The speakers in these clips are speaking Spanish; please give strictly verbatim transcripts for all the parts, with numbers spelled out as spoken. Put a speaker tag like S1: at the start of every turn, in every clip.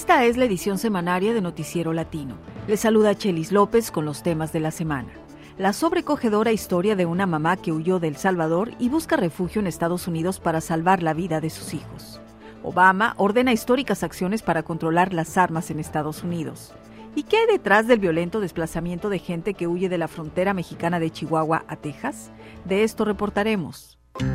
S1: Esta es la edición semanaria de Noticiero Latino. Les saluda Chelis López con los temas de la semana. La sobrecogedora historia de una mamá que huyó de El Salvador y busca refugio en Estados Unidos para salvar la vida de sus hijos. Obama ordena históricas acciones para controlar las armas en Estados Unidos. ¿Y qué hay detrás del violento desplazamiento de gente que huye de la frontera mexicana de Chihuahua a Texas? De esto reportaremos.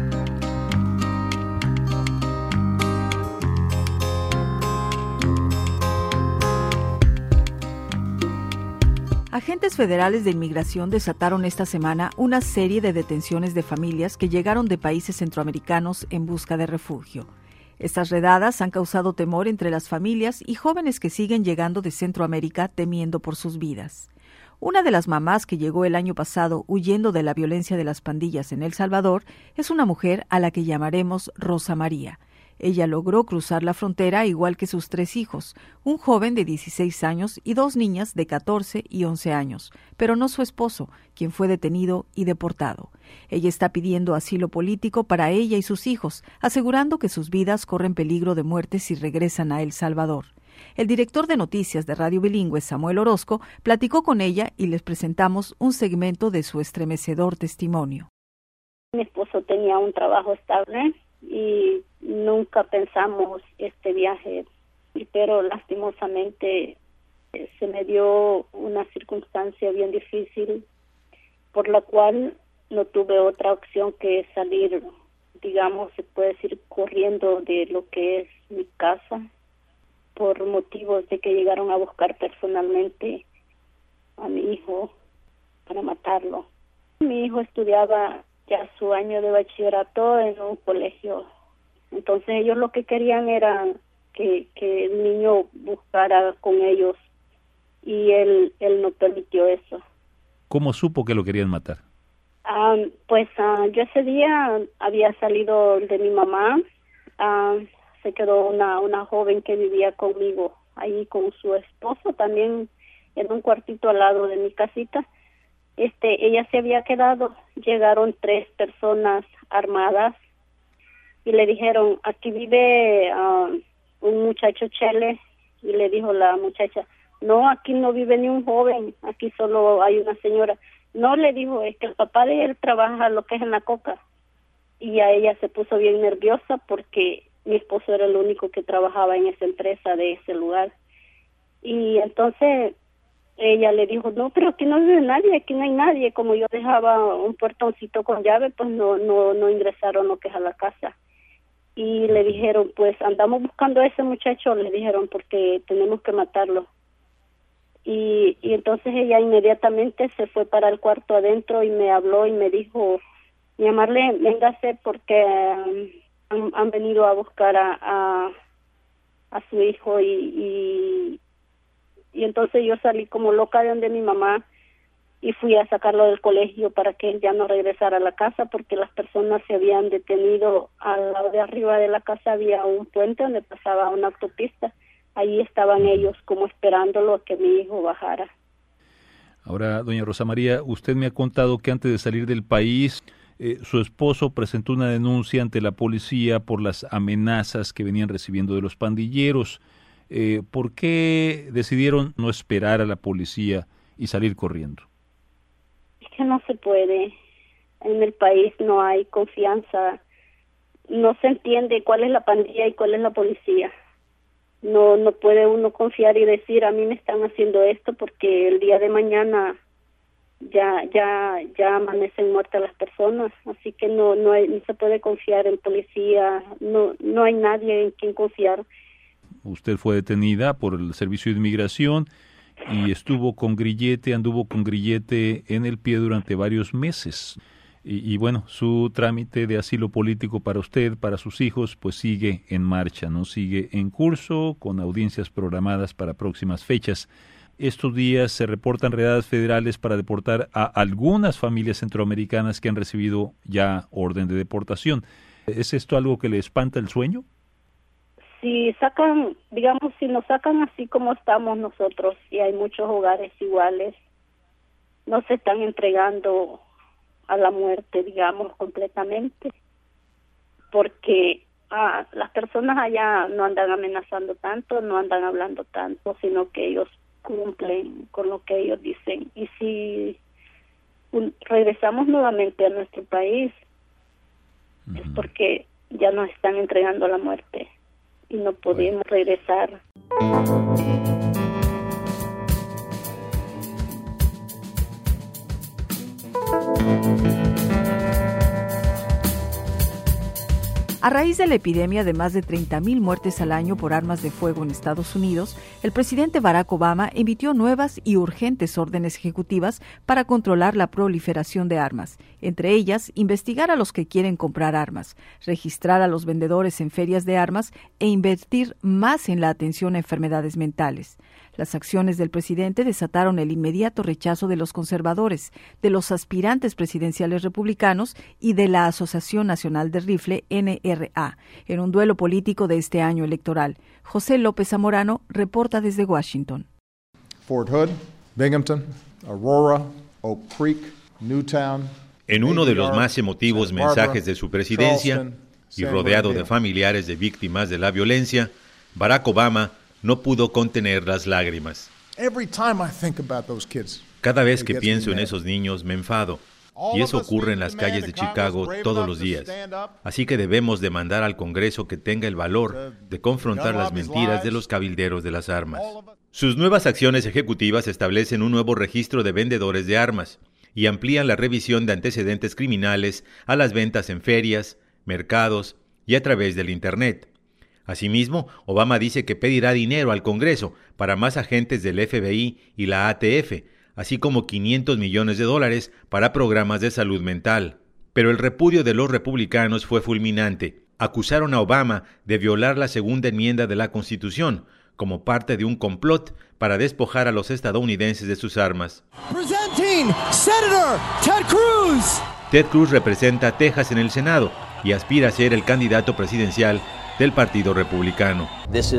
S1: Agentes federales de inmigración desataron esta semana una serie de detenciones de familias que llegaron de países centroamericanos en busca de refugio. Estas redadas han causado temor entre las familias y jóvenes que siguen llegando de Centroamérica temiendo por sus vidas. Una de las mamás que llegó el año pasado huyendo de la violencia de las pandillas en El Salvador es una mujer a la que llamaremos Rosa María. Ella logró cruzar la frontera igual que sus tres hijos, un joven de dieciséis años y dos niñas de catorce y once años, pero no su esposo, quien fue detenido y deportado. Ella está pidiendo asilo político para ella y sus hijos, asegurando que sus vidas corren peligro de muerte si regresan a El Salvador. El director de noticias de Radio Bilingüe, Samuel Orozco, platicó con ella y les presentamos un segmento de su estremecedor testimonio.
S2: Mi esposo tenía un trabajo estable y nunca pensamos este viaje, pero lastimosamente eh, se me dio una circunstancia bien difícil por la cual no tuve otra opción que salir, digamos, se puede decir, corriendo de lo que es mi casa por motivos de que llegaron a buscar personalmente a mi hijo para matarlo. Mi hijo estudiaba ya su año de bachillerato en un colegio. Entonces ellos lo que querían era que, que el niño buscara con ellos y él, él no permitió eso.
S3: ¿Cómo supo que lo querían matar?
S2: Um, pues uh, yo ese día había salido de mi mamá, uh, se quedó una, una joven que vivía conmigo ahí con su esposo también en un cuartito al lado de mi casita. Este, ella se había quedado, llegaron tres personas armadas y le dijeron, aquí vive uh, un muchacho Chele, y le dijo la muchacha, no, aquí no vive ni un joven, aquí solo hay una señora. No, le dijo, es que el papá de él trabaja lo que es en la coca. Y a ella se puso bien nerviosa porque mi esposo era el único que trabajaba en esa empresa de ese lugar. Y entonces ella le dijo, no, pero aquí no vive nadie, aquí no hay nadie. Como yo dejaba un portoncito con llave, pues no no no ingresaron lo que es a la casa. Y le dijeron, pues andamos buscando a ese muchacho, le dijeron, porque tenemos que matarlo. Y, y entonces ella inmediatamente se fue para el cuarto adentro y me habló y me dijo, mi amarle, véngase porque um, han, han venido a buscar a, a, a su hijo y... y Y entonces yo salí como loca de donde mi mamá y fui a sacarlo del colegio para que él ya no regresara a la casa porque las personas se habían detenido. Al lado de arriba de la casa había un puente donde pasaba una autopista. Ahí estaban ellos como esperándolo a que mi hijo bajara.
S3: Ahora, doña Rosa María, usted me ha contado que antes de salir del país, eh, su esposo presentó una denuncia ante la policía por las amenazas que venían recibiendo de los pandilleros. Eh, ¿Por qué decidieron no esperar a la policía y salir corriendo?
S2: Es que no se puede. En el país no hay confianza. No se entiende cuál es la pandilla y cuál es la policía. No no puede uno confiar y decir, a mí me están haciendo esto porque el día de mañana ya ya ya amanecen muertas las personas. Así que no no, hay, no se puede confiar en policía. No no hay nadie en quien confiar.
S3: Usted fue detenida por el Servicio de Inmigración y estuvo con grillete, anduvo con grillete en el pie durante varios meses. Y, y bueno, su trámite de asilo político para usted, para sus hijos, pues sigue en marcha, ¿no? Sigue en curso, con audiencias programadas para próximas fechas. Estos días se reportan redadas federales para deportar a algunas familias centroamericanas que han recibido ya orden de deportación. ¿Es esto algo que le espanta el sueño?
S2: Si sacan, digamos, si nos sacan así como estamos nosotros, y hay muchos hogares iguales, no se están entregando a la muerte, digamos, completamente, porque ah, las personas allá no andan amenazando tanto, no andan hablando tanto, sino que ellos cumplen con lo que ellos dicen. Y si un, regresamos nuevamente a nuestro país, uh-huh. es porque ya nos están entregando la muerte y no podemos bueno. regresar.
S1: A raíz de la epidemia de más de treinta mil muertes al año por armas de fuego en Estados Unidos, el presidente Barack Obama emitió nuevas y urgentes órdenes ejecutivas para controlar la proliferación de armas, entre ellas investigar a los que quieren comprar armas, registrar a los vendedores en ferias de armas e invertir más en la atención a enfermedades mentales. Las acciones del presidente desataron el inmediato rechazo de los conservadores, de los aspirantes presidenciales republicanos y de la Asociación Nacional de Rifle, N R A, en un duelo político de este año electoral. José López Zamorano reporta desde Washington.
S4: Fort Hood, Binghamton, Aurora, Oak Creek, Newtown.
S5: En uno de los más emotivos mensajes de su presidencia y rodeado de familiares de víctimas de la violencia, Barack Obama no pudo contener las lágrimas. Cada vez que pienso en esos niños me enfado, y eso ocurre en las calles de Chicago todos los días. Así que debemos demandar al Congreso que tenga el valor de confrontar las mentiras de los cabilderos de las armas. Sus nuevas acciones ejecutivas establecen un nuevo registro de vendedores de armas y amplían la revisión de antecedentes criminales a las ventas en ferias, mercados y a través del Internet. Asimismo, Obama dice que pedirá dinero al Congreso para más agentes del F B I y la A T F, así como quinientos millones de dólares para programas de salud mental. Pero el repudio de los republicanos fue fulminante. Acusaron a Obama de violar la segunda enmienda de la Constitución, como parte de un complot para despojar a los estadounidenses de sus armas.
S6: Presenting Senator Ted Cruz.
S5: Ted Cruz representa a Texas en el Senado y aspira a ser el candidato presidencial del Partido Republicano.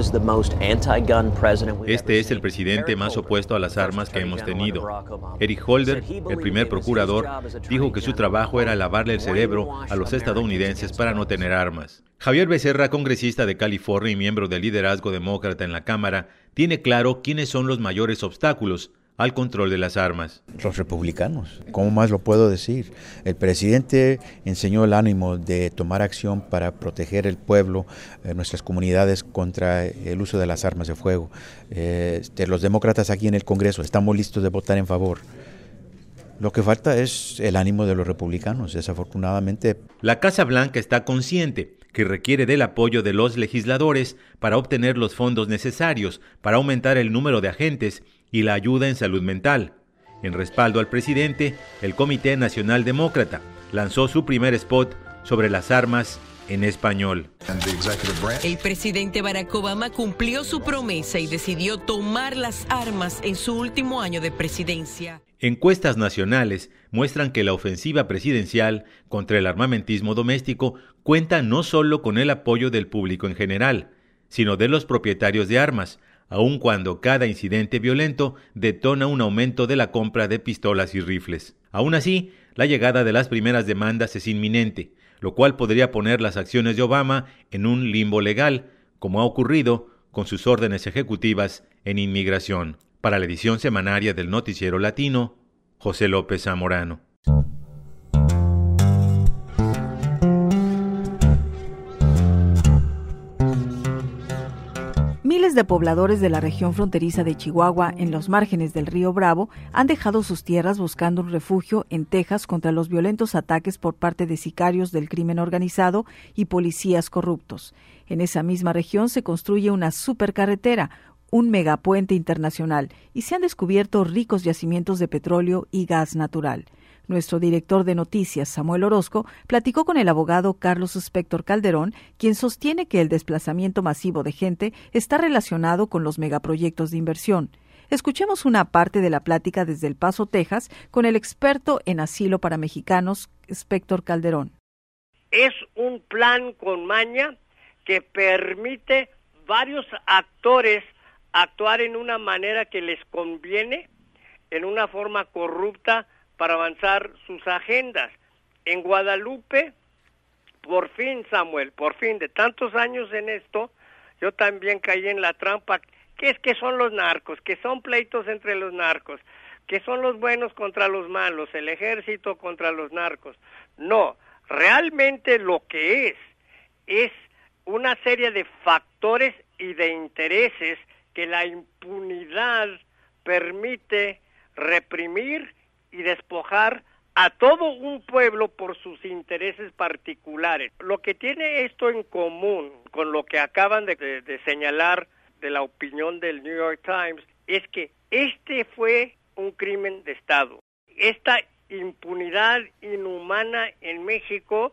S5: Este es el presidente más opuesto a las armas que hemos tenido. Eric Holder, el primer procurador, dijo que su trabajo era lavarle el cerebro a los estadounidenses para no tener armas. Javier Becerra, congresista de California y miembro del liderazgo demócrata en la Cámara, tiene claro quiénes son los mayores obstáculos al control de las armas.
S7: Los republicanos, ¿cómo más lo puedo decir? El presidente enseñó el ánimo de tomar acción para proteger el pueblo, eh, nuestras comunidades contra el uso de las armas de fuego. Eh, de los demócratas aquí en el Congreso estamos listos de votar en favor. Lo que falta es el ánimo de los republicanos, desafortunadamente.
S5: La Casa Blanca está consciente que requiere del apoyo de los legisladores para obtener los fondos necesarios para aumentar el número de agentes y la ayuda en salud mental. En respaldo al presidente, el Comité Nacional Demócrata lanzó su primer spot sobre las armas en español.
S8: El presidente Barack Obama cumplió su promesa y decidió tomar las armas en su último año de presidencia.
S5: Encuestas nacionales muestran que la ofensiva presidencial contra el armamentismo doméstico cuenta no solo con el apoyo del público en general, sino de los propietarios de armas, aun cuando cada incidente violento detona un aumento de la compra de pistolas y rifles. Aún así, la llegada de las primeras demandas es inminente, lo cual podría poner las acciones de Obama en un limbo legal, como ha ocurrido con sus órdenes ejecutivas en inmigración. Para la edición semanaria del Noticiero Latino, José López Zamorano.
S1: Miles de pobladores de la región fronteriza de Chihuahua, en los márgenes del río Bravo, han dejado sus tierras buscando un refugio en Texas contra los violentos ataques por parte de sicarios del crimen organizado y policías corruptos. En esa misma región se construye una supercarretera, un megapuente internacional, y se han descubierto ricos yacimientos de petróleo y gas natural. Nuestro director de noticias, Samuel Orozco, platicó con el abogado Carlos Spector Calderón, quien sostiene que el desplazamiento masivo de gente está relacionado con los megaproyectos de inversión. Escuchemos una parte de la plática desde El Paso, Texas, con el experto en asilo para mexicanos, Spector Calderón.
S9: Es un plan con maña que permite varios actores actuar en una manera que les conviene, en una forma corrupta, para avanzar sus agendas. En Guadalupe, por fin, Samuel, por fin, de tantos años en esto, yo también caí en la trampa. ¿Qué es que son los narcos? Que son pleitos entre los narcos, que son los buenos contra los malos, el ejército contra los narcos. No, realmente lo que es, es una serie de factores y de intereses que la impunidad permite reprimir y despojar a todo un pueblo por sus intereses particulares. Lo que tiene esto en común con lo que acaban de, de, de señalar de la opinión del New York Times es que este fue un crimen de Estado. Esta impunidad inhumana en México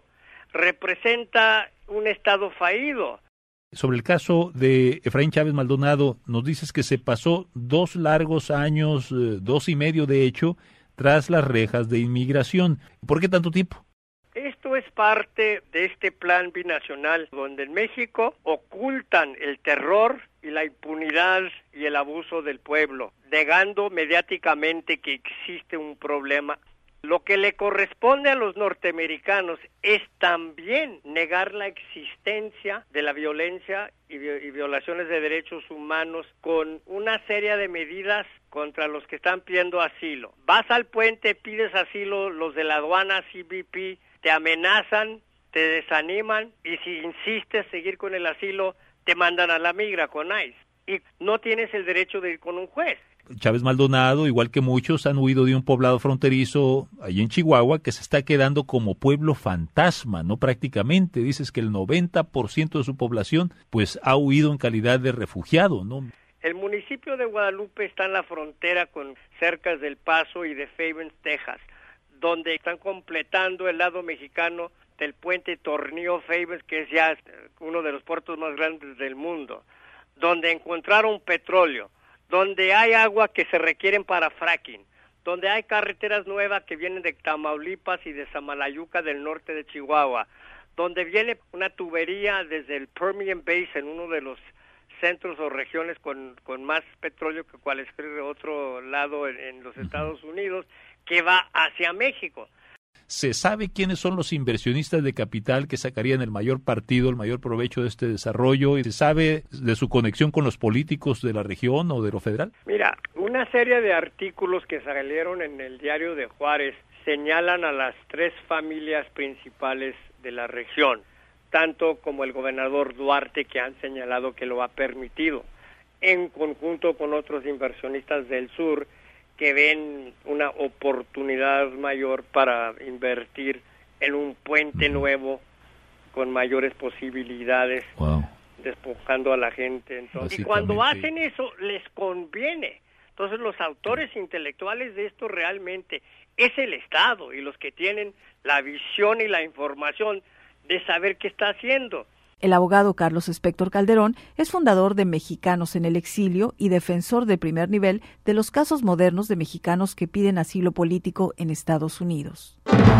S9: representa un Estado fallido.
S3: Sobre el caso de Efraín Chávez Maldonado, nos dices que se pasó dos largos años, eh, dos y medio de hecho, tras las rejas de inmigración. ¿Por qué tanto tiempo?
S9: Esto es parte de este plan binacional, donde en México ocultan el terror y la impunidad y el abuso del pueblo, negando mediáticamente que existe un problema. Lo que le corresponde a los norteamericanos es también negar la existencia de la violencia y, vi- y violaciones de derechos humanos con una serie de medidas contra los que están pidiendo asilo. Vas al puente, pides asilo, los de la aduana C B P te amenazan, te desaniman y si insistes seguir con el asilo, te mandan a la migra con ICE. Y no tienes el derecho de ir con un juez.
S3: Chávez Maldonado, igual que muchos, han huido de un poblado fronterizo allí en Chihuahua que se está quedando como pueblo fantasma, ¿no? Prácticamente, dices que el noventa por ciento de su población pues ha huido en calidad de refugiado, ¿no?
S9: El municipio de Guadalupe está en la frontera con Cercas del Paso y de Fabens, Texas, donde están completando el lado mexicano del puente Tornillo-Fabens, que es ya uno de los puertos más grandes del mundo, donde encontraron petróleo, donde hay agua que se requieren para fracking, donde hay carreteras nuevas que vienen de Tamaulipas y de Samalayuca del norte de Chihuahua, donde viene una tubería desde el Permian Basin, uno de los centros o regiones con, con más petróleo que cualquier otro lado en, en los Estados Unidos, que va hacia México.
S3: ¿Se sabe quiénes son los inversionistas de capital que sacarían el mayor partido, el mayor provecho de este desarrollo? ¿Y se sabe de su conexión con los políticos de la región o de lo federal?
S9: Mira, una serie de artículos que salieron en el diario de Juárez señalan a las tres familias principales de la región, tanto como el gobernador Duarte, que han señalado que lo ha permitido, en conjunto con otros inversionistas del sur, que ven una oportunidad mayor para invertir en un puente nuevo con mayores posibilidades,
S3: wow,
S9: despojando a la gente. Entonces, y cuando hacen eso, les conviene. Entonces, los autores intelectuales de esto realmente es el Estado y los que tienen la visión y la información de saber qué está haciendo.
S1: El abogado Carlos Espector Calderón es fundador de Mexicanos en el Exilio y defensor de primer nivel de los casos modernos de mexicanos que piden asilo político en Estados Unidos.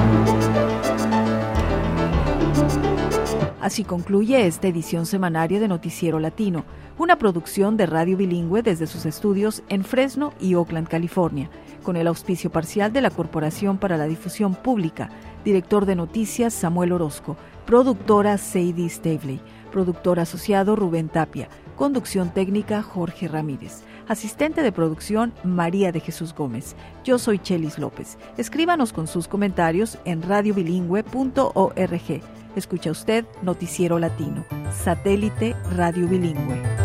S1: Así concluye esta edición semanaria de Noticiero Latino, una producción de Radio Bilingüe desde sus estudios en Fresno y Oakland, California, con el auspicio parcial de la Corporación para la Difusión Pública, director de noticias Samuel Orozco, productora Sadie Stavely, productor asociado Rubén Tapia, conducción técnica Jorge Ramírez, asistente de producción María de Jesús Gómez. Yo soy Chelis López. Escríbanos con sus comentarios en radio bilingüe punto org. Escucha usted Noticiero Latino, satélite Radio Bilingüe.